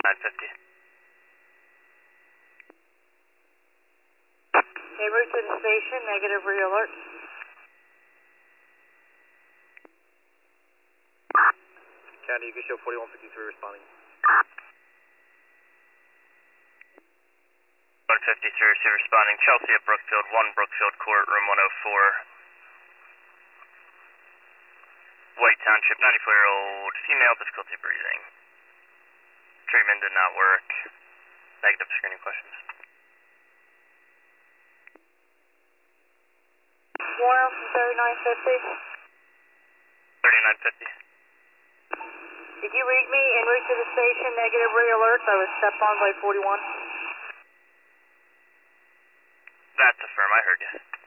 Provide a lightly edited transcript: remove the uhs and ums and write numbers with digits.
950. En route to the station, negative re-alert. County, you can show 4153 responding. 153, receive responding. Chelsea at Brookfield, 1 Brookfield Court, room 104. White Township, 94-year-old female, difficulty breathing. Treatment did not work. Negative screening questions. 3950. 3950. Did you read me? En route to the station, negative re-alert. I was stepped on by 41. That's affirm, I heard you.